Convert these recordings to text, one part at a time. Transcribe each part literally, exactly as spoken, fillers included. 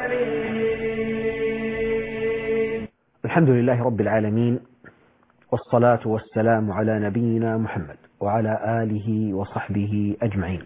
العالمين. الحمد لله رب العالمين، والصلاة والسلام على نبينا محمد وعلى آله وصحبه أجمعين.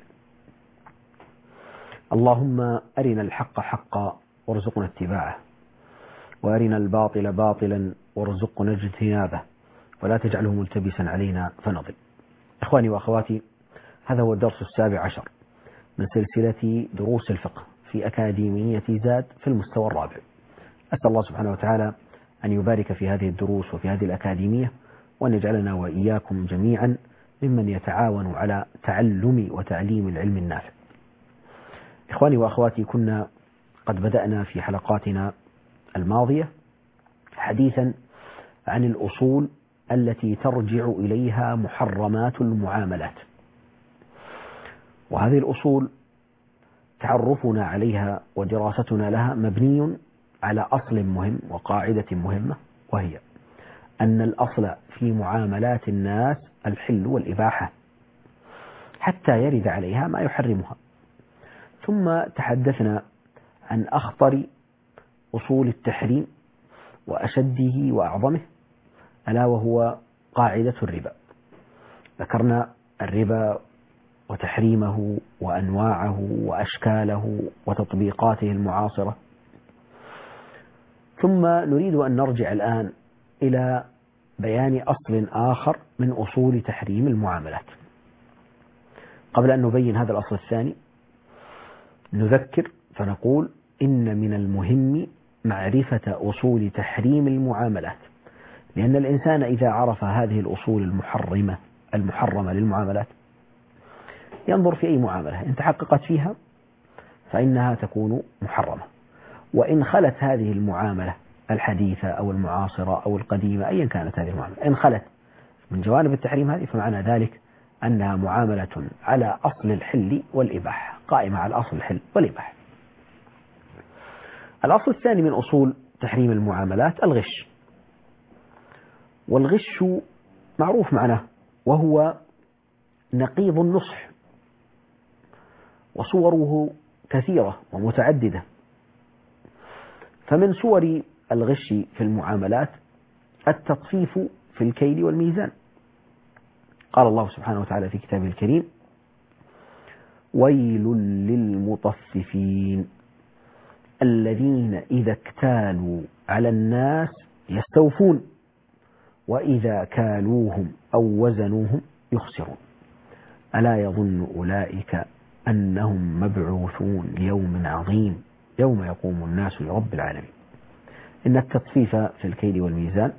اللهم أرنا الحق حقا وارزقنا اتباعه، وأرنا الباطل باطلا وارزقنا اجتنابه، ولا تجعله ملتبسا علينا فنضل. إخواني وأخواتي، هذا هو الدرس السابع عشر من سلسلة دروس الفقه في أكاديمية زاد في المستوى الرابع. أسأل الله سبحانه وتعالى أن يبارك في هذه الدروس وفي هذه الأكاديمية، وأن يجعلنا وإياكم جميعا ممن يتعاون على تعلم وتعليم العلم النافع. إخواني وأخواتي، كنا قد بدأنا في حلقاتنا الماضية حديثا عن الأصول التي ترجع إليها محرمات المعاملات، وهذه الأصول تعرفنا عليها ودراستنا لها مبني على أصل مهم وقاعدة مهمة، وهي أن الأصل في معاملات الناس الحل والإباحة حتى يرد عليها ما يحرمها. ثم تحدثنا عن أخطر أصول التحريم وأشده وأعظمه، ألا وهو قاعدة الربا. ذكرنا الربا وتحريمه وأنواعه وأشكاله وتطبيقاته المعاصرة. ثم نريد أن نرجع الآن إلى بيان أصل آخر من أصول تحريم المعاملات. قبل أن نبين هذا الأصل الثاني نذكر فنقول إن من المهم معرفة أصول تحريم المعاملات، لأن الإنسان إذا عرف هذه الأصول المحرمة المحرمة للمعاملات ينظر في أي معاملة إن تحققت فيها فإنها تكون محرمة، وإن خلت هذه المعاملة الحديثة أو المعاصرة أو القديمة أيا كانت هذه المعاملة، إن خلت من جوانب التحريم هذه فمعنى ذلك أنها معاملة على أصل الحل والإباحة، قائمة على أصل الحل والإباحة. الأصل الثاني من أصول تحريم المعاملات الغش. والغش معروف معناه، وهو نقيض النصح، وصوره كثيرة ومتعددة. فمن صور الغش في المعاملات التطفيف في الكيل والميزان. قال الله سبحانه وتعالى في كتابه الكريم: ويل للمطففين الذين إذا اكتالوا على الناس يستوفون وإذا كالوهم أو وزنوهم يخسرون ألا يظن أولئك أنهم مبعوثون ليوم عظيم يوم يقوم الناس لرب العالمين. إن التطفيف في الكيل والميزان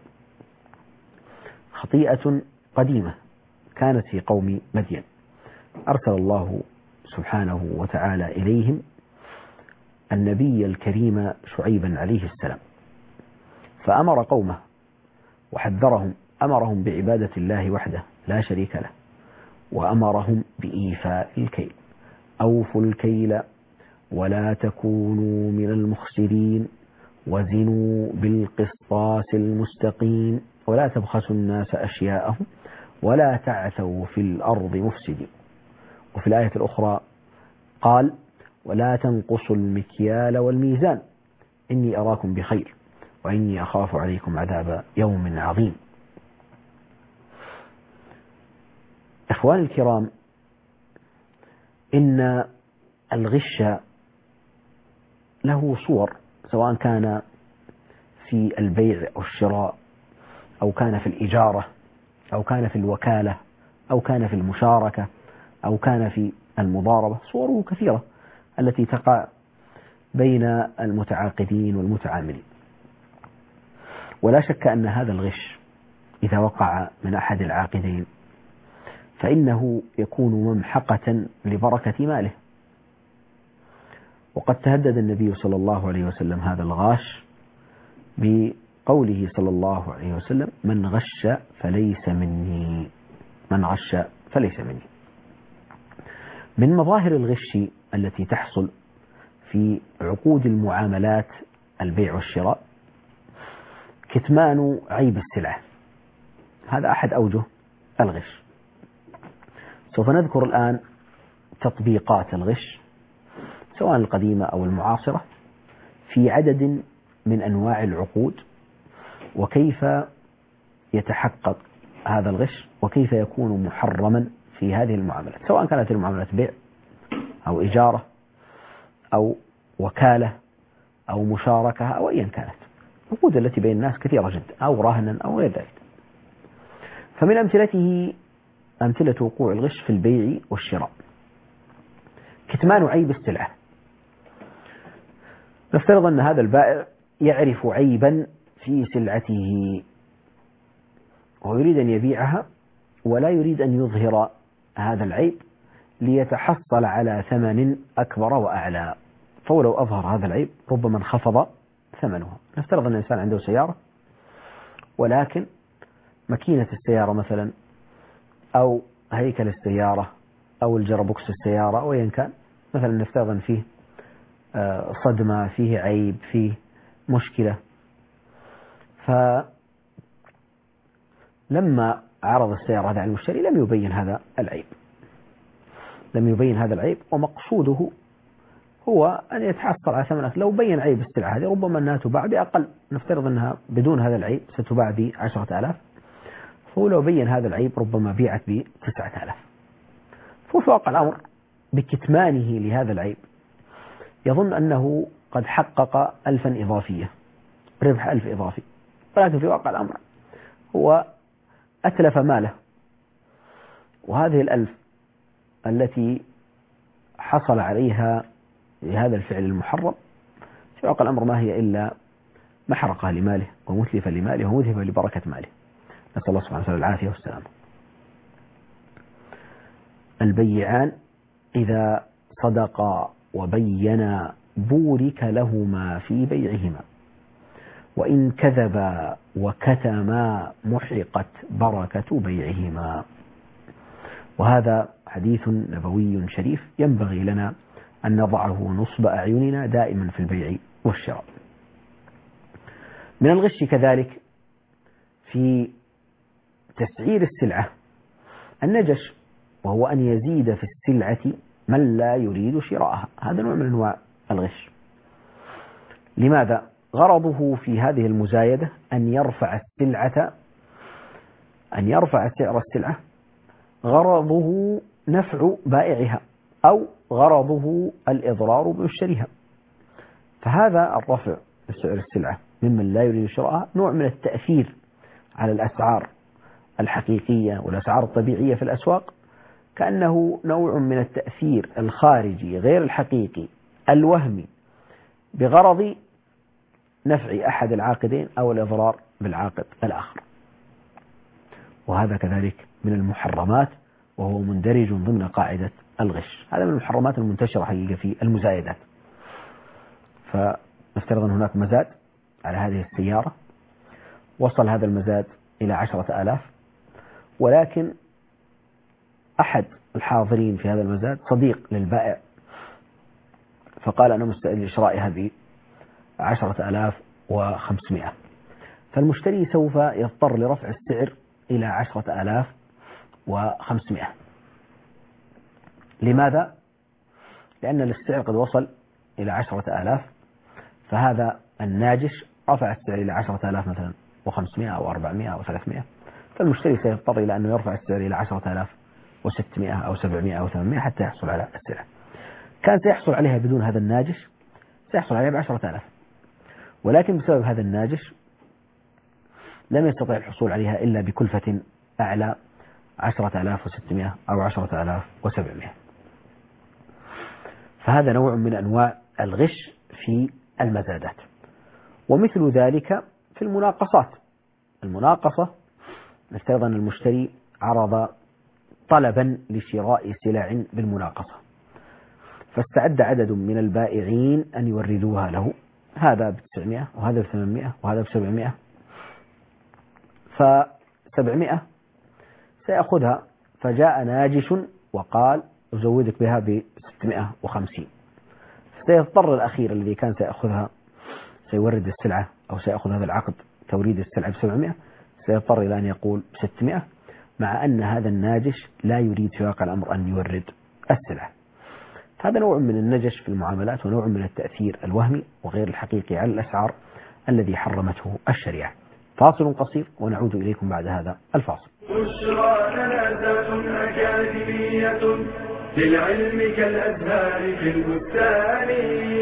خطيئة قديمة كانت في قوم مدين، أرسل الله سبحانه وتعالى إليهم النبي الكريم شعيبا عليه السلام، فأمر قومه وحذرهم، أمرهم بعبادة الله وحده لا شريك له، وأمرهم بإيفاء الكيل. أوفوا الكيل ولا تكونوا من المخسرين وزنوا بالقسطاس المستقيم ولا تبخسوا الناس أشياءهم ولا تعثوا في الأرض مفسدين. وفي الآية الأخرى قال: ولا تنقصوا المكيال والميزان إني أراكم بخير وإني أخاف عليكم عذاب يوم عظيم. إخواني الكرام، إن الغش له صور، سواء كان في البيع أو الشراء، أو كان في الإجارة، أو كان في الوكالة، أو كان في المشاركة، أو كان في المضاربة. صوره كثيرة التي تقع بين المتعاقدين والمتعاملين. ولا شك أن هذا الغش إذا وقع من أحد العاقدين فإنه يكون ممحقة لبركة ماله. وقد تهدد النبي صلى الله عليه وسلم هذا الغاش بقوله صلى الله عليه وسلم: من غش فليس مني، من غش فليس مني. من مظاهر الغش التي تحصل في عقود المعاملات البيع والشراء كتمان عيب السلعة. هذا أحد أوجه الغش. سوف نذكر الآن تطبيقات الغش سواء القديمة أو المعاصرة في عدد من أنواع العقود، وكيف يتحقق هذا الغش، وكيف يكون محرما في هذه المعاملات، سواء كانت المعاملات بيع أو إجارة أو وكالة أو مشاركة أو أيا كانت. العقود التي بين الناس كثيرة جدا، أو رهنا أو غير ذلك. فمن أمثلته أمثلة وقوع الغش في البيع والشراء: كتمان عيب السلعة. نفترض أن هذا البائع يعرف عيبا في سلعته ويريد أن يبيعها، ولا يريد أن يظهر هذا العيب ليتحصل على ثمن أكبر وأعلى، فولو أظهر هذا العيب ربما انخفض ثمنها. نفترض أن الإنسان عنده سيارة، ولكن ماكينة السيارة مثلا أو هيكل السيارة أو الجربوكس السيارة أو أيا كان، مثلا نفترض أن فيه صدمة، فيه عيب، فيه مشكلة، فلما عرض السيارة هذا على المشتري لم يبين هذا العيب لم يبين هذا العيب ومقصوده هو أن يتحصل على ثمن. لو بين عيب السلعة هذه ربما أنها تباع بأقل، نفترض أنها بدون هذا العيب ستباع بعشرة آلاف، فلو بين هذا العيب ربما بيعت بتسعة آلاف. ففي واقع الأمر بكتمانه لهذا العيب يظن أنه قد حقق ألفا إضافية، ربح ألف إضافي، ولكن في واقع الأمر هو أتلف ماله، وهذه الألف التي حصل عليها لهذا الفعل المحرم في واقع الأمر ما هي إلا محرقة لماله ومتلفة لماله ومذهبة لبركة ماله، نسأل الله سبحانه وتعالى العافية والسلامة. البيعان إذا صدقا وبينا بورك لهما في بيعهما، وإن كذبا وكتما محقت بركة بيعهما. وهذا حديث نبوي شريف ينبغي لنا أن نضعه نصب أعيننا دائما في البيع والشراء. من الغش كذلك في تسعير السلعة النجش، وهو أن يزيد في السلعة من لا يريد شراءها. هذا نوع من أنواع الغش. لماذا؟ غرضه في هذه المزايدة أن يرفع السلعة أن يرفع سعر السلعة، غرضه نفع بائعها أو غرضه الإضرار بمشتريها. فهذا الرفع سعر السلعة ممن لا يريد شراءها نوع من التأثير على الأسعار الحقيقية والأسعار الطبيعية في الأسواق، كأنه نوع من التأثير الخارجي غير الحقيقي الوهمي بغرض نفع أحد العاقدين أو الإضرار بالعاقد الآخر. وهذا كذلك من المحرمات، وهو مندرج ضمن قاعدة الغش. هذا من المحرمات المنتشرة حقيقة في المزايدات. فنفترض أن هناك مزاد على هذه السيارة، وصل هذا المزاد إلى عشرة آلاف، ولكن أحد الحاضرين في هذا المزاد صديق للبائع، فقال أنا مستعد لشرائها بعشرة آلاف وخمسمائة، فالمشتري سوف يضطر لرفع السعر إلى عشرة آلاف وخمسمائة. لماذا؟ لأن السعر قد وصل إلى عشرة آلاف، فهذا الناجش رفع السعر إلى عشرة آلاف مثلا وخمسمائة أو أربعمائة أو ثلاثمائة، فالمشتري سيضطر إلى أنه يرفع السعر إلى عشرة آلاف وستمائة أو سبعمائة أو ثمانمائة حتى يحصل على السلعة. كان سيحصل عليها بدون هذا الناجش سيحصل عليها بعشرة آلاف، ولكن بسبب هذا الناجش لم يستطيع الحصول عليها إلا بكلفة أعلى، عشرة آلاف وستمائة أو عشرة آلاف وسبعمائة. فهذا نوع من أنواع الغش في المزادات. ومثل ذلك في المناقصات. المناقصة نفترض أن المشتري عرض طلبا لشراء سلع بالمناقصة، فاستعد عدد من البائعين أن يوردوها له، هذا بتسعمائة وهذا بثمانمائة وهذا بسبعمائة، فسبعمائة سيأخذها، فجاء ناجش وقال أزودك بها بستمائة وخمسين، سيضطر الأخير الذي كان سيأخذها سيورد السلعة أو سيأخذ هذا العقد توريد السلعة بسبعمائة، سيضطر إلى أن يقول ستمائة، مع أن هذا الناجش لا يريد في واقع الأمر أن يورد السلعة. هذا نوع من النجش في المعاملات ونوع من التأثير الوهمي وغير الحقيقي على الأسعار الذي حرمته الشريعة. فاصل قصير ونعود إليكم بعد هذا الفاصل. بشرى لنا أكاديمية للعلم كالأزهار في البستان.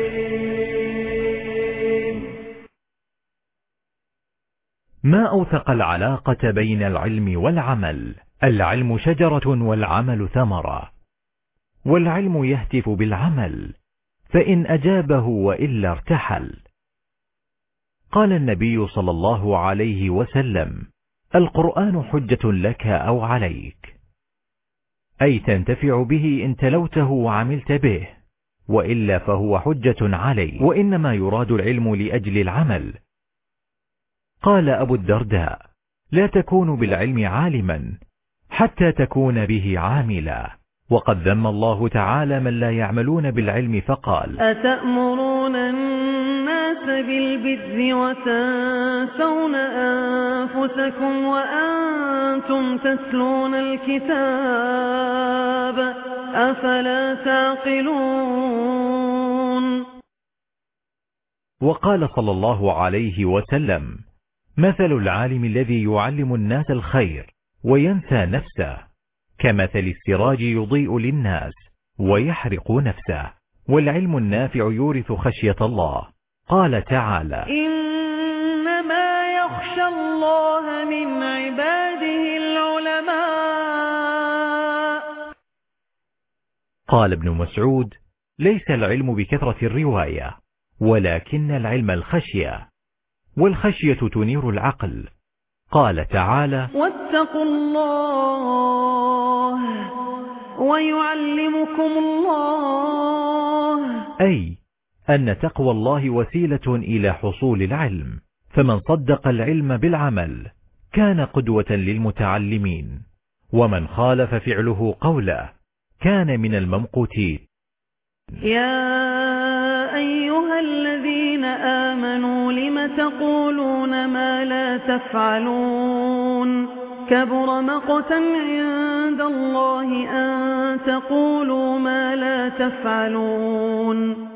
ما أوثق العلاقة بين العلم والعمل. العلم شجرة والعمل ثمرة، والعلم يهتف بالعمل، فإن أجابه وإلا ارتحل. قال النبي صلى الله عليه وسلم: القرآن حجة لك أو عليك، أي تنتفع به إن تلوته وعملت به، وإلا فهو حجة عليك، وإنما يراد العلم لأجل العمل. قال أبو الدرداء: لا تكون بالعلم عالما حتى تكون به عاملا. وقد ذم الله تعالى من لا يعملون بالعلم فقال: أتأمرون الناس بالبر وتنسون أنفسكم وأنتم تتلون الكتاب أفلا تعقلون. وقال صلى الله عليه وسلم: مثل العالم الذي يعلم الناس الخير وينسى نفسه كمثل السراج يضيء للناس ويحرق نفسه. والعلم النافع يورث خشية الله. قال تعالى: إنما يخشى الله من عباده العلماء. قال ابن مسعود: ليس العلم بكثرة الرواية، ولكن العلم الخشية، والخشية تنير العقل. قال تعالى: واتقوا الله ويعلمكم الله، أي أن تقوى الله وسيلة إلى حصول العلم، فمن صدق العلم بالعمل كان قدوة للمتعلمين، ومن خالف فعله قوله كان من الممقوتين. يا أيها الذين آمنوا لم تقولون ما لا تفعلون كبر مقتا عند الله أن تقولوا ما لا تفعلون.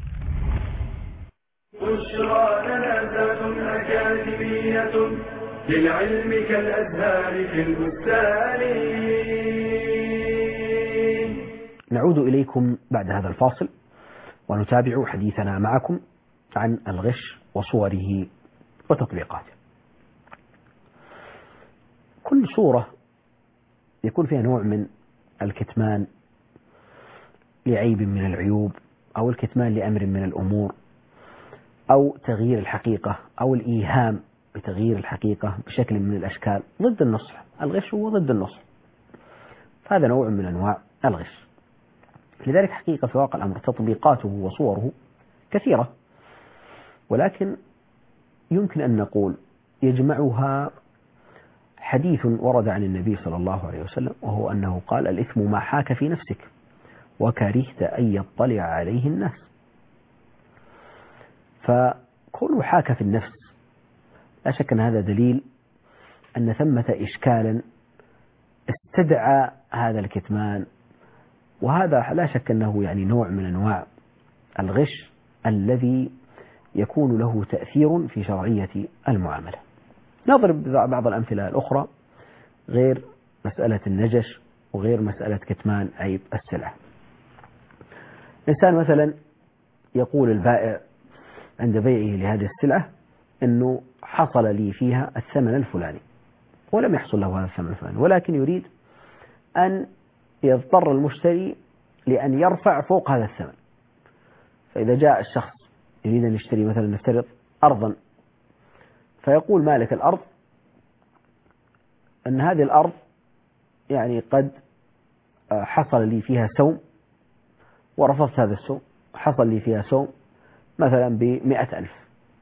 بشرى لنا أكاديمية للعلم كالأزهار في البستان. نعود إليكم بعد هذا الفاصل ونتابع حديثنا معكم عن الغش وصوره وتطبيقاته. كل صورة يكون فيها نوع من الكتمان لعيب من العيوب، أو الكتمان لأمر من الأمور، أو تغيير الحقيقة، أو الإيهام بتغيير الحقيقة بشكل من الأشكال ضد النصح. الغش هو ضد النصح، هذا نوع من أنواع الغش. لذلك حقيقة في واقع الأمر تطبيقاته وصوره كثيرة، ولكن يمكن أن نقول يجمعها حديث ورد عن النبي صلى الله عليه وسلم، وهو أنه قال: الإثم ما حاك في نفسك وكرهت أن يطلع عليه الناس. فكونه حاك في النفس لا شك أن هذا دليل أن ثمة إشكالا استدعى هذا الكتمان، وهذا لا شك أنه يعني نوع من أنواع الغش الذي يكون له تأثير في شرعية المعاملة. نضرب بعض الأمثلة الأخرى غير مسألة النجش وغير مسألة كتمان عيب السلعة. إنسان مثلا يقول البائع عند بيعه لهذه السلعة أنه حصل لي فيها الثمن الفلاني، ولم يحصل له هذا الثمن الفلاني، ولكن يريد أن يضطر المشتري لأن يرفع فوق هذا الثمن. فإذا جاء الشخص يريد أن يشتري مثلا نفترض أرضا، فيقول مالك الأرض أن هذه الأرض يعني قد حصل لي فيها سوم ورفضت هذا السوم، حصل لي فيها سوم مثلا بمئة ألف،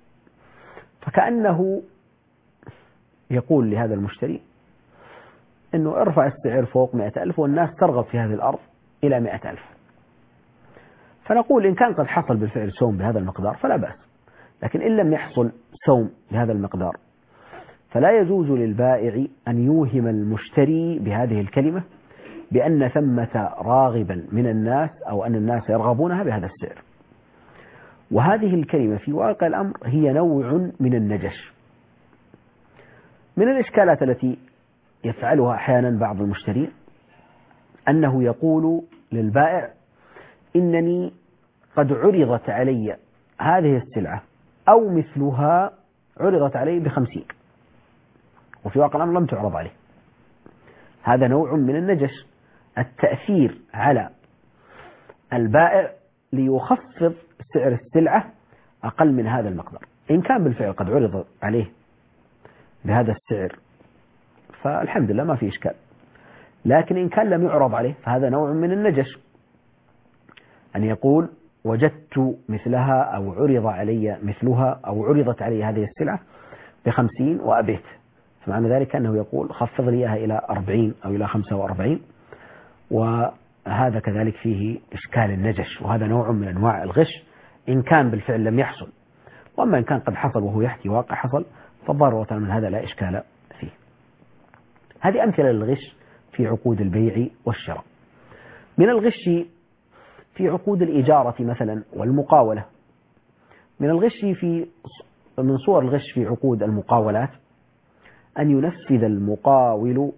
فكأنه يقول لهذا المشتري أنه ارفع السعر فوق مئة ألف والناس ترغب في هذه الأرض إلى مئة ألف. فنقول إن كان قد حصل بالفعل سوم بهذا المقدار فلا بأس، لكن إن لم يحصل سوم بهذا المقدار فلا يجوز للبائع أن يوهم المشتري بهذه الكلمة بأن ثمة راغبا من الناس أو أن الناس يرغبونها بهذا السعر. وهذه الكلمة في واقع الأمر هي نوع من النجش. من الإشكالات التي يفعلها أحيانا بعض المشترين أنه يقول للبائع إنني قد عرضت علي هذه السلعة أو مثلها عرضت علي بخمسين، وفي واقع الأمر لم تعرض عليه. هذا نوع من النجش، التأثير على البائع ليخفض سعر السلعة أقل من هذا المقدار. إن كان بالفعل قد عرض عليه بهذا السعر فالحمد لله ما في إشكال، لكن إن كان لم يعرض عليه فهذا نوع من النجش، أن يقول وجدت مثلها أو عرض علي مثلها أو عرضت علي هذه السلعة بخمسين وأبيت، فمعنى ذلك أنه يقول خفض لي إياها إلى أربعين أو إلى خمسة وأربعين، وهذا كذلك فيه إشكال النجش، وهذا نوع من أنواع الغش إن كان بالفعل لم يحصل. وأما إن كان قد حصل وهو يحكي واقع حصل فضرورة من هذا لا إشكال فيه. هذه أمثلة للغش في عقود البيع والشراء. من الغش في عقود الإجارة مثلا والمقاولة. من الغش في من صور الغش في عقود المقاولات أن ينفذ المقاول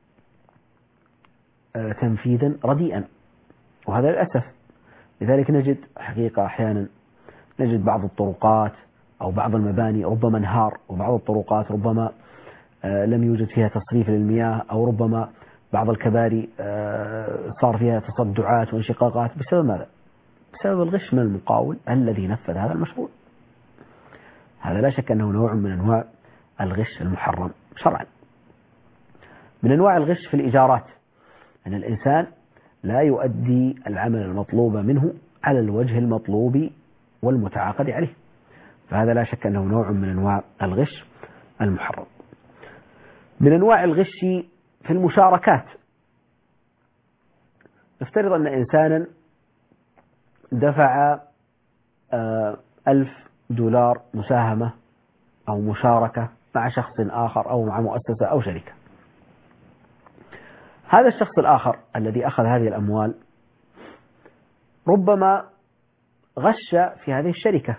تنفيذا رديئا، وهذا للأسف. لذلك نجد حقيقة أحيانا نجد بعض الطرقات أو بعض المباني ربما انهار، وبعض الطرقات ربما لم يوجد فيها تصريف للمياه، أو ربما بعض الكباري صار فيها تصدعات وانشقاقات. بسبب ماذا؟ بسبب الغش من المقاول الذي نفذ هذا المشروع. هذا لا شك أنه نوع من أنواع الغش المحرم شرعا. من أنواع الغش في الإيجارات أن الإنسان لا يؤدي العمل المطلوب منه على الوجه المطلوب والمتعاقد عليه، فهذا لا شك أنه نوع من أنواع الغش المحرم. من أنواع الغش في المشاركات. نفترض أن إنسانا دفع ألف دولار مساهمة أو مشاركة مع شخص آخر أو مع مؤسسة أو شركة. هذا الشخص الآخر الذي أخذ هذه الأموال ربما غش في هذه الشركة،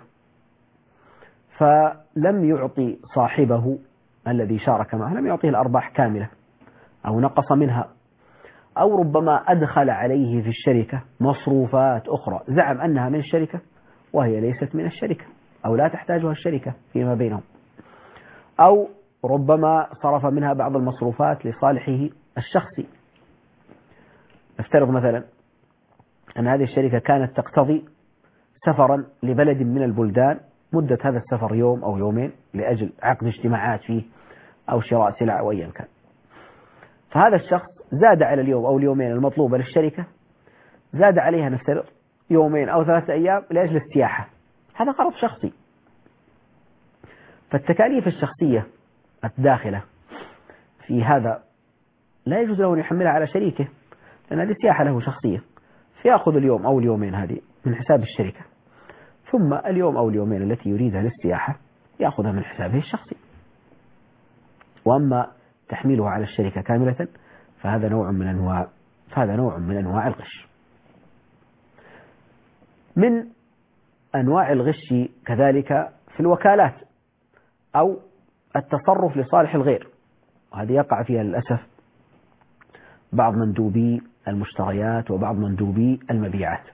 فلم يعطي صاحبه الذي شارك معه، لم يعطيه الأرباح كاملة أو نقص منها، أو ربما أدخل عليه في الشركة مصروفات أخرى زعم أنها من الشركة وهي ليست من الشركة أو لا تحتاجها الشركة فيما بينهم، أو ربما صرف منها بعض المصروفات لصالحه الشخصي. نفترض مثلا أن هذه الشركة كانت تقتضي سفرا لبلد من البلدان، مدة هذا السفر يوم أو يومين لأجل عقد اجتماعات فيه أو شراء سلع أو أيا كان، فهذا الشخص زاد على اليوم أو اليومين المطلوبة للشركة، زاد عليها نفترض يومين أو ثلاثة أيام لأجل السياحة. هذا غرض شخصي، فالتكاليف الشخصية الداخلة في هذا لا يجوز له أن يحملها على شريكه، لأن هذه سياحة له شخصية، فيأخذ اليوم أو اليومين هذه من حساب الشركة، ثم اليوم أو اليومين التي يريدها للسياحة يأخذها من حسابه الشخصي. وأما تحميلها على الشركة كاملة فهذا نوع من أنواع فهذا نوع من أنواع الغش. من أنواع الغش كذلك في الوكالات أو التصرف لصالح الغير، وهذه يقع فيها للأسف بعض مندوبي المشتريات وبعض مندوبي المبيعات،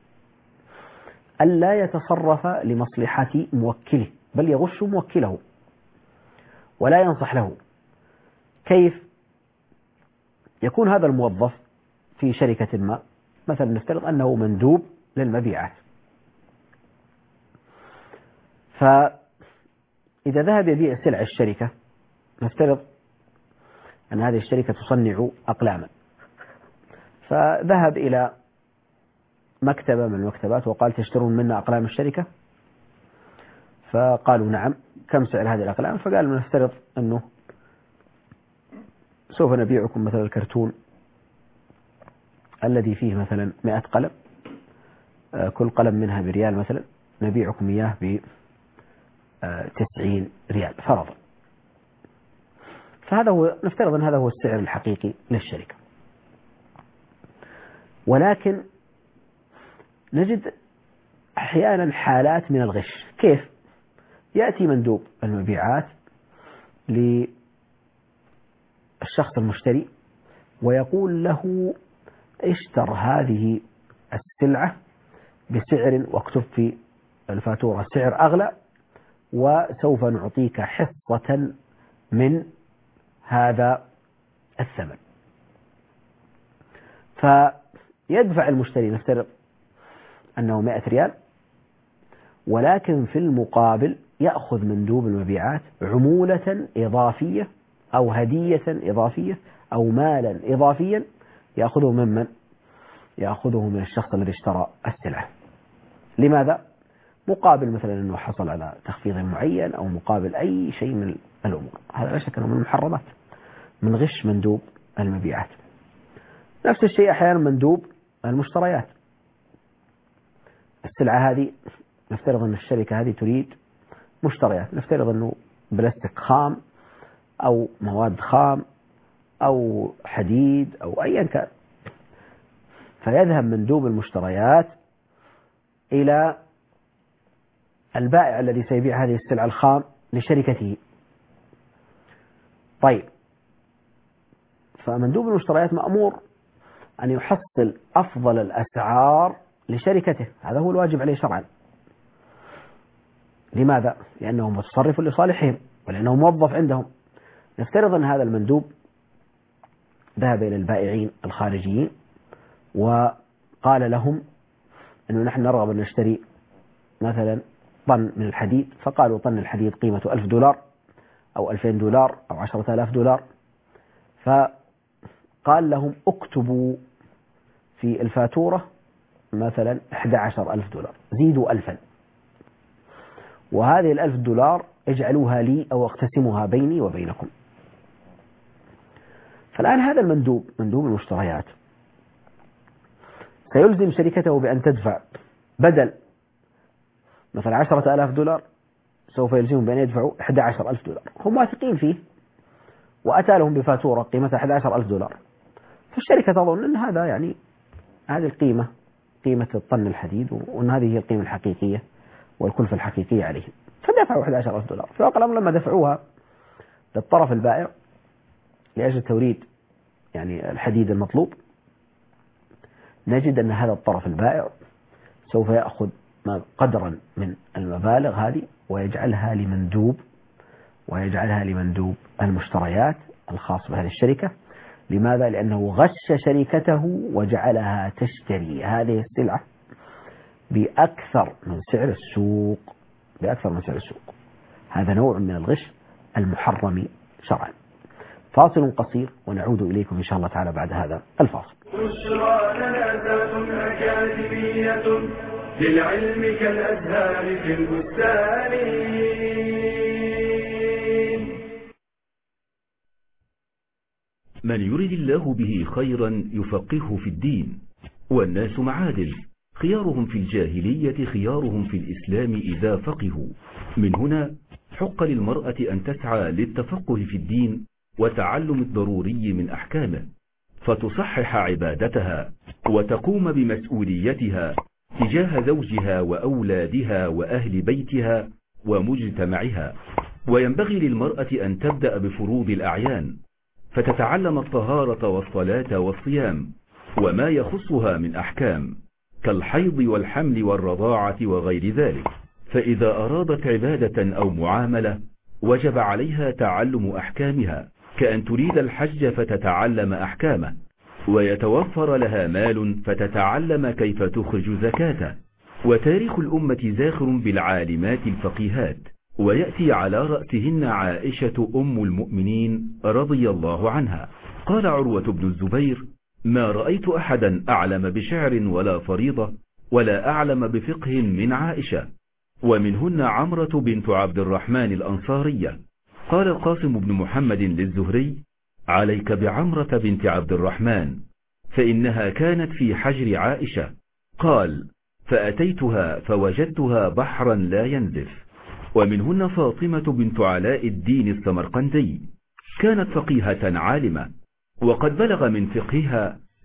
ألا يتصرف لمصلحة موكله بل يغش موكله ولا ينصح له. كيف؟ يكون هذا الموظف في شركة ما، مثلا نفترض أنه مندوب للمبيعات، فإذا ذهب يبيع سلع الشركة، نفترض أن هذه الشركة تصنع أقلاما، فذهب إلى مكتبة من المكتبات وقال تشترون منا أقلام الشركة؟ فقالوا نعم، كم سعر هذه الأقلام؟ فقال نفترض أنه سوف نبيعكم مثلا الكرتون الذي فيه مثلا مئة قلم، كل قلم منها بريال مثلا، نبيعكم إياه بتسعين ريال فرضا. فهذا هو، نفترض أن هذا هو السعر الحقيقي للشركة. ولكن نجد أحيانا حالات من الغش. كيف؟ يأتي مندوب المبيعات للشخص المشتري ويقول له اشتر هذه السلعة بسعر، واكتب في الفاتورة سعر أغلى، وسوف نعطيك حصة من هذا الثمن. فيدفع المشتري، نفترض أنه مئة ريال، ولكن في المقابل يأخذ مندوب المبيعات عمولة إضافية أو هدية إضافية أو مالا إضافيا يأخذه ممن؟ يأخذه من الشخص الذي اشترى السلعة. لماذا؟ مقابل مثلا أنه حصل على تخفيض معين أو مقابل أي شيء من الأمور. هذا لا شك أنه من المحرمات، من غش مندوب المبيعات. نفس الشيء أحيانا مندوب المشتريات. السلعة هذه نفترض أن الشركة هذه تريد مشتريات، نفترض أنه بلاستيك خام أو مواد خام أو حديد أو أيا كان، فيذهب مندوب المشتريات إلى البائع الذي سيبيع هذه السلعة الخام لشركته. طيب، فمندوب المشتريات مأمور أن يحصل أفضل الأسعار لشركته، هذا هو الواجب عليه شرعا. لماذا؟ لأنه متصرف لصالحهم ولأنه موظف عندهم. نفترض أن هذا المندوب ذهب إلى البائعين الخارجيين وقال لهم أنه نحن نرغب أن نشتري مثلا طن من الحديد، فقالوا طن الحديد قيمته ألف دولار أو ألفين دولار أو عشرة آلاف دولار، فقال لهم اكتبوا في الفاتورة مثلا أحد عشر ألف دولار، زيدوا ألفا، وهذه الألف دولار اجعلوها لي أو اقتسموها بيني وبينكم. فالآن هذا المندوب، مندوب المشتريات، سيلزم شركته بأن تدفع بدل مثلا عشرة آلاف دولار، سوف يلزمهم بأن يدفعوا أحد عشر ألف دولار. هم واثقين فيه وأتى لهم بفاتورة قيمتها أحد عشر ألف دولار، فالشركة تظن أن هذا يعني هذه القيمة قيمة الطن الحديد، وأن هذه هي القيمة الحقيقية والكلفة الحقيقية عليهم، فدفعوا أحد عشر ألف دولار. في واقع الأمر لما دفعوها للطرف البائع لأجل توريد يعني الحديد المطلوب، نجد أن هذا الطرف البائع سوف يأخذ قدرا من المبالغ هذه ويجعلها لمندوب ويجعلها لمندوب المشتريات الخاص بهذه الشركة. لماذا؟ لأنه غش شركته وجعلها تشتري هذه السلعة بأكثر من سعر السوق بأكثر من سعر السوق. هذا نوع من الغش المحرم شرعا. فاصل قصير ونعود إليكم إن شاء الله تعالى بعد هذا الفاصل. بشرى لنا أكاديمية للعلم كالأزهار في البستان. من يرد الله به خيرا يفقهه في الدين، والناس معادل، خيارهم في الجاهلية خيارهم في الإسلام إذا فقهوا. من هنا حق للمرأة أن تسعى للتفقه في الدين وتعلم الضروري من أحكامه، فتصحح عبادتها وتقوم بمسؤوليتها تجاه زوجها وأولادها وأهل بيتها ومجتمعها. وينبغي للمرأة أن تبدأ بفروض الأعيان، فتتعلم الطهارة والصلاة والصيام وما يخصها من أحكام كالحيض والحمل والرضاعة وغير ذلك. فإذا أرادت عبادة أو معاملة وجب عليها تعلم أحكامها، كأن تريد الحج فتتعلم أحكامه، ويتوفر لها مال فتتعلم كيف تخرج زكاته. وتاريخ الأمة زاخر بالعالمات الفقيهات، ويأتي على رأسهن عائشة أم المؤمنين رضي الله عنها. قال عروة بن الزبير: ما رأيت أحدا أعلم بشعر ولا فريضة ولا أعلم بفقه من عائشة. ومنهن عمرة بنت عبد الرحمن الأنصارية. قال القاسم بن محمد للزهري: عليك بعمرة بنت عبد الرحمن، فإنها كانت في حجر عائشة. قال: فأتيتها فوجدتها بحرا لا ينزف. ومنهن فاطمة بنت علاء الدين السمرقندي، كانت فقيهة عالمة، وقد بلغ من فقهها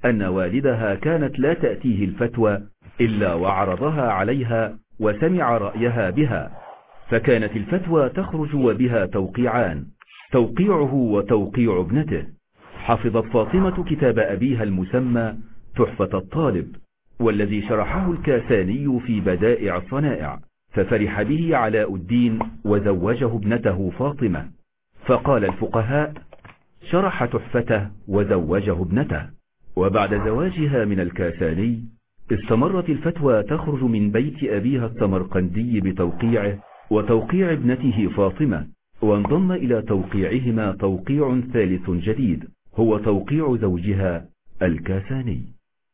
أن والدها كانت لا تأتيه الفتوى إلا وعرضها عليها وسمع رأيها بها، فكانت الفتوى تخرج وبها توقيعان، توقيعه وتوقيع ابنته. حفظت فاطمة كتاب أبيها المسمى تحفة الطالب، والذي شرحه الكاساني في بدائع الصنائع، ففرح به علاء الدين وزوجه ابنته فاطمة. فقال الفقهاء: شرح تحفته وزوجه ابنته. وبعد زواجها من الكاساني استمرت الفتوى تخرج من بيت أبيها السمرقندي بتوقيعه وتوقيع ابنته فاطمة، وانضم إلى توقيعهما توقيع ثالث جديد هو توقيع زوجها الكاساني.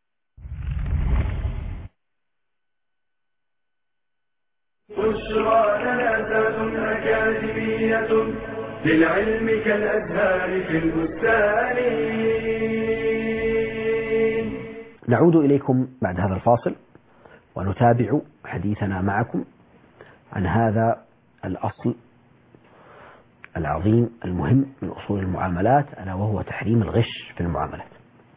بشرى لنا أكاديمية للعلم كالأزهار في البستان. نعود إليكم بعد هذا الفاصل ونتابع حديثنا معكم عن هذا الأصل العظيم المهم من أصول المعاملات، ألا وهو تحريم الغش في المعاملات.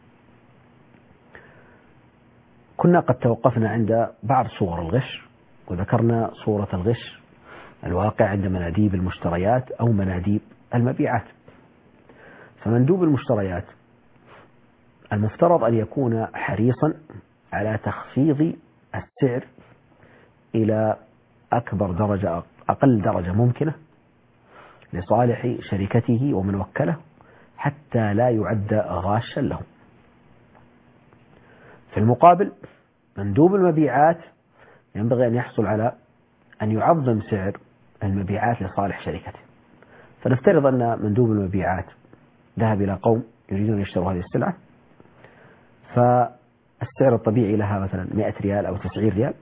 كنا قد توقفنا عند بعض صور الغش، وذكرنا صورة الغش الواقع عند مناديب المشتريات أو مناديب المبيعات. فمندوب المشتريات المفترض أن يكون حريصا على تخفيض السعر إلى أكبر درجة أقل درجة ممكنة لصالح شركته ومن وكله، حتى لا يعد غاشا له. في المقابل مندوب المبيعات ينبغي أن يحصل على أن يعظم سعر المبيعات لصالح شركته. فنفترض أن مندوب المبيعات ذهب إلى قوم يريدون أن يشتروا هذه السلعة، فالسعر الطبيعي لها مثلا مئة ريال أو تسعين ريال،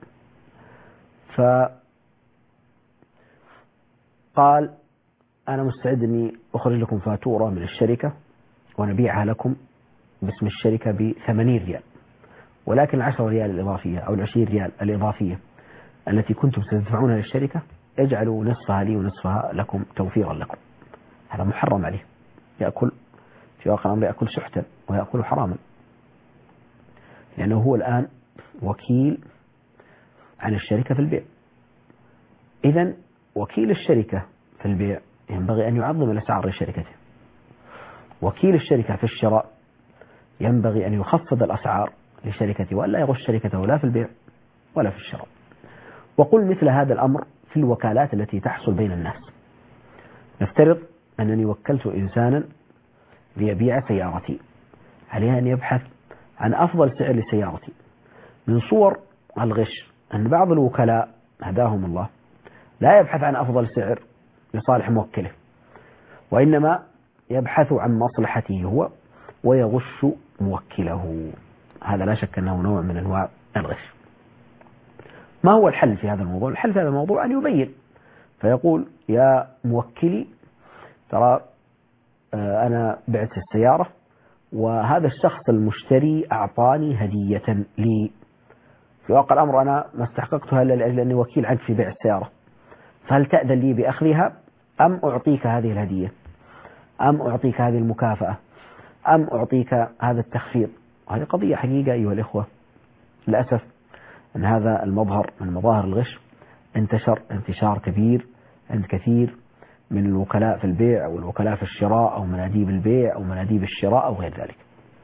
فقال: أنا مستعد أني أخرج لكم فاتورة من الشركة ونبيعها لكم باسم الشركة بثمانين ريال، ولكن العشر ريال الإضافية أو العشرين ريال الإضافية التي كنتم ستدفعونها للشركة اجعلوا نصفها لي ونصفها لكم توفيرا لكم. هذا محرم عليه، يأكل في واقع الأمر يأكل سحتا ويأكل حراما، لأنه هو الآن وكيل عن الشركة في البيع. إذن وكيل الشركة في البيع ينبغي أن يعظم الأسعار لشركته، وكيل الشركة في الشراء ينبغي أن يخفض الأسعار لشركته وألا يغش شركته لا في البيع ولا في الشراء. وقل مثل هذا الأمر في الوكالات التي تحصل بين الناس. نفترض أنني وكلت إنسانا ليبيع سيارتي، عليه أن يبحث عن أفضل سعر لسيارتي. من صور الغش أن بعض الوكلاء هداهم الله لا يبحث عن أفضل سعر لصالح موكله، وإنما يبحث عن مصلحته هو ويغش موكله. هذا لا شك أنه نوع من أنواع الغش. ما هو الحل في هذا الموضوع؟ الحل في هذا الموضوع أن يبين، فيقول: يا موكلي، ترى أنا بعت السيارة وهذا الشخص المشتري أعطاني هدية لي، في واقع الأمر أنا ما استحققتها إلا لأني وكيل عنك في بيع السيارة، فهل تأذن لي بأخذها أم أعطيك هذه الهدية أم أعطيك هذه المكافأة أم أعطيك هذا التخفيض؟ وهذه قضية حقيقة أيها الإخوة. للأسف أن هذا المظهر من مظاهر الغش انتشر انتشار كبير عند كثير من الوكلاء في البيع أو الوكلاء في الشراء أو مناديب البيع أو مناديب الشراء أو غير ذلك.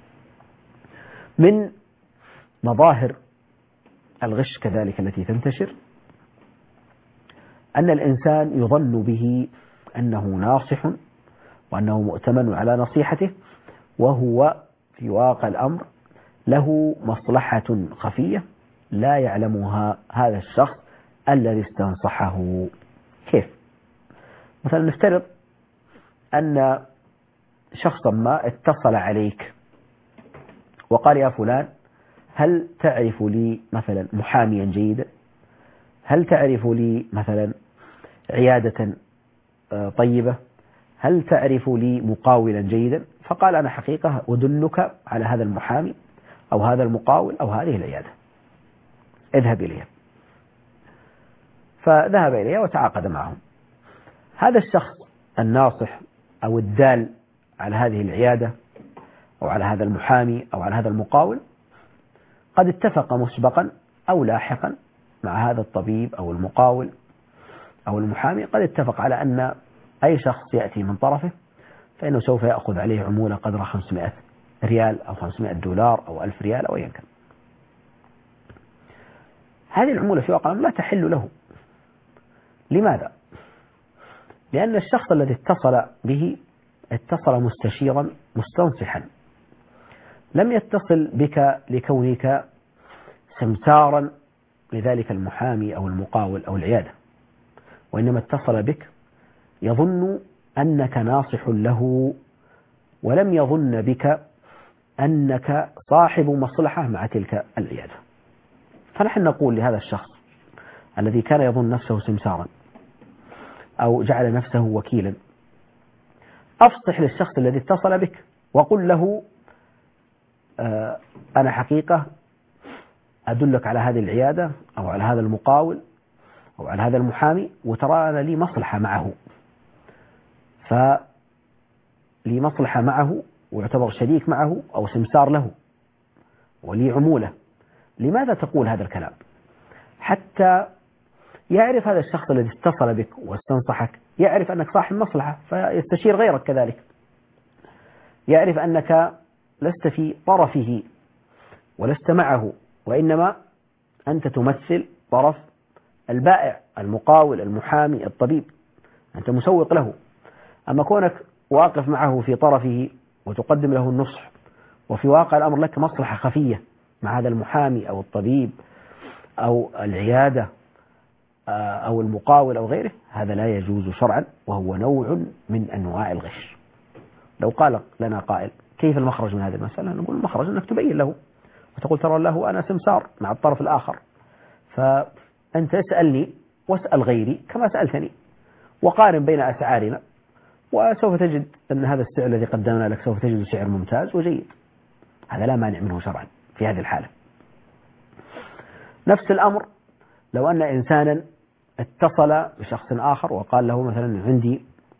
من مظاهر الغش كذلك التي تنتشر أن الإنسان يظن به أنه ناصح وأنه مؤتمن على نصيحته، وهو في واقع الأمر له مصلحة خفية لا يعلمها هذا الشخص الذي استنصحه. كيف؟ مثلا نفترض أن شخصا ما اتصل عليك وقال: يا فلان، هل تعرف لي مثلا محاميا جيدا؟ هل تعرف لي مثلا عيادة طيبة؟ هل تعرف لي مقاولا جيدا؟ فقال: أنا حقيقة أدلك على هذا المحامي أو هذا المقاول أو هذه العيادة، اذهب إليها. فذهب إليها وتعاقد معهم. هذا الشخص الناصح أو الدال على هذه العيادة أو على هذا المحامي أو على هذا المقاول قد اتفق مسبقا أو لاحقا مع هذا الطبيب أو المقاول أو المحامي، قد اتفق على أن أي شخص يأتي من طرفه فإنه سوف يأخذ عليه عمولة قدر خمسمائة ريال أو خمسمائة دولار أو ألف ريال أو أيا كان. هذه العمولة في واقع لا تحل له. لماذا؟ لأن الشخص الذي اتصل به اتصل مستشيرا مستنصحا، لم يتصل بك لكونك سمسارا لذلك المحامي أو المقاول أو العيادة، وإنما اتصل بك يظن أنك ناصح له، ولم يظن بك أنك صاحب مصلحة مع تلك العيادة. فنحن نقول لهذا الشخص الذي كان يظن نفسه سمسارا أو جعل نفسه وكيلا، أفصح للشخص الذي اتصل بك وقل له آه أنا حقيقة أدلك على هذه العيادة أو على هذا المقاول أو على هذا المحامي، وترى أنا لي مصلحة معه، فلي مصلحة معه ويعتبر شريك معه أو سمسار له ولي عمولة. لماذا تقول هذا الكلام؟ حتى يعرف هذا الشخص الذي اتصل بك واستنصحك، يعرف أنك صاحب مصلحة فيستشير غيرك كذلك، يعرف أنك لست في طرفه ولست معه، وإنما أنت تمثل طرف البائع المقاول المحامي الطبيب، أنت مسوق له. أما كونك واقف معه في طرفه وتقدم له النصح وفي واقع الأمر لك مصلحة خفية مع هذا المحامي أو الطبيب أو العيادة أو المقاول أو غيره، هذا لا يجوز شرعا، وهو نوع من أنواع الغش. لو قال لنا قائل كيف المخرج من هذه المسألة؟ نقول المخرج أنك تبين له وتقول ترى له أنا سمسار مع الطرف الآخر، فأنت اسألني واسأل غيري كما سألتني وقارن بين أسعارنا، وسوف تجد أن هذا السعر الذي قدمنا لك سوف تجد سعر ممتاز وجيد. هذا لا مانع منه شرعا في هذه الحالة. نفس الأمر لو أن إنسانا اتصل بشخص آخر وقال له مثلا عندي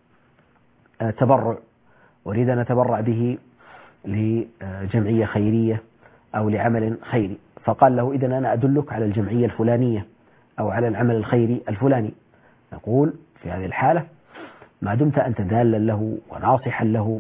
تبرع أريد أن أتبرع به لجمعية خيرية أو لعمل خيري، فقال له إذن أنا أدلك على الجمعية الفلانية أو على العمل الخيري الفلاني، نقول في هذه الحالة ما دمت أنت دالا له وناصحا له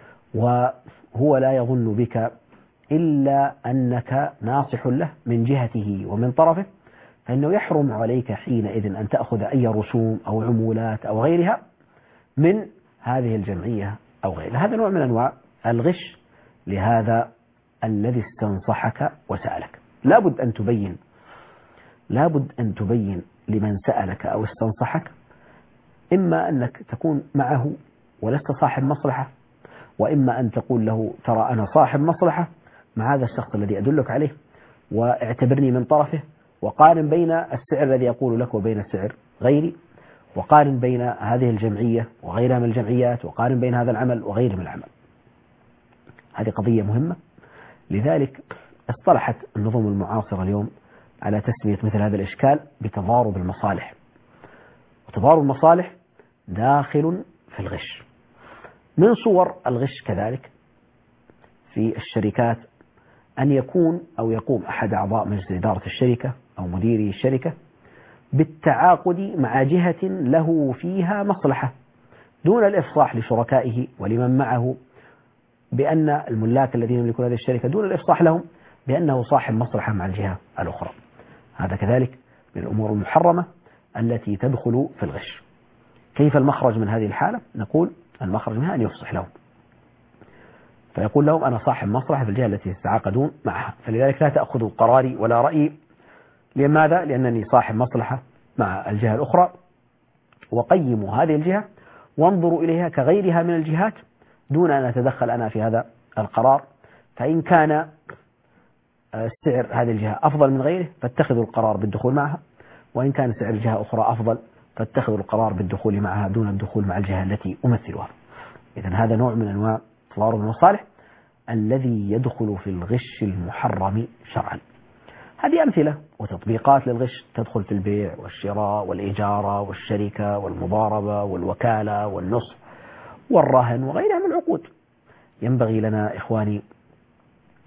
وهو لا يظن بك إلا أنك ناصح له من جهته ومن طرفه، فإنه يحرم عليك حينئذ أن تأخذ أي رسوم أو عمولات أو غيرها من هذه الجمعية أو غيرها. هذا نوع من أنواع الغش لهذا الذي استنصحك وسألك. لابد أن تبين لابد أن تبين لمن سألك أو استنصحك، إما أنك تكون معه ولست صاحب مصلحة، وإما أن تقول له ترى أنا صاحب مصلحة مع هذا الشخص الذي أدلك عليه، واعتبرني من طرفه، وقارن بين السعر الذي يقول لك وبين سعر غيري، وقارن بين هذه الجمعية وغيرها من الجمعيات، وقارن بين هذا العمل وغيره من العمل. هذه قضية مهمة. لذلك اصطلحت النظم المعاصرة اليوم على تسمية مثل هذا الإشكال بتضارب المصالح، وتضارب المصالح داخل في الغش. من صور الغش كذلك في الشركات أن يكون أو يقوم أحد أعضاء مجلس إدارة الشركة أو مديري الشركة بالتعاقد مع جهة له فيها مصلحة دون الإفصاح لشركائه ولمن معه بأن الملاك الذين يملكون هذه الشركة، دون الإفصاح لهم بأنه صاحب مصلحة مع الجهة الأخرى. هذا كذلك من الأمور المحرمة التي تدخل في الغش. كيف المخرج من هذه الحالة؟ نقول المخرج منها أن يفصح لهم، فيقول لهم أنا صاحب مصلحة في الجهة التي تتعاقدون معها، فلذلك لا تأخذوا قراري ولا رأيي. لماذا؟ لأنني صاحب مصلحة مع الجهة الأخرى، وقيموا هذه الجهة وانظروا إليها كغيرها من الجهات دون أن أتدخل أنا في هذا القرار، فإن كان سعر هذه الجهة أفضل من غيره فاتخذوا القرار بالدخول معها، وإن كان سعر جهة أخرى أفضل فاتخذوا القرار بالدخول معها دون الدخول مع الجهة التي أمثلها. إذن هذا نوع من أنواع تضارب المصالح الذي يدخل في الغش المحرم شرعا. هذه أمثلة وتطبيقات للغش تدخل في البيع والشراء والإجارة والشركة والمضاربة والوكالة والنصف والرهن وغيرها من العقود. ينبغي لنا إخواني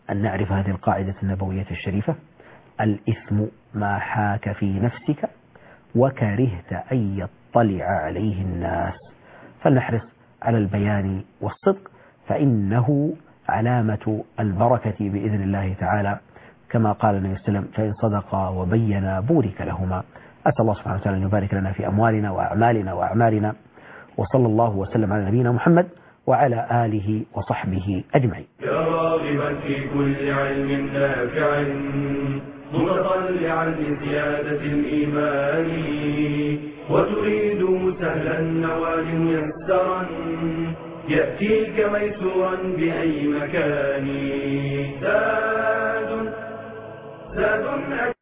أن نعرف هذه القاعدة النبوية الشريفة: الإثم ما حاك في نفسك وكرهت أن يطلع عليه الناس. فلنحرص على البيان والصدق، فإنه علامة البركة بإذن الله تعالى، كما قال النبي صلى الله عليه وسلم: فإن صدقا وبينا بورك لهما. أسأل الله سبحانه وتعالى أن يبارك لنا في أموالنا وأعمالنا وأعمالنا، وصلى الله وسلم على نبينا محمد وعلى آله وصحبه أجمعين. يا راغبا في كل علم نافع متطلعا لزيادة الإيمان، وتريد سهلا النوال ميسرا يأتيك ميسورا بأي مكان. زاد زاد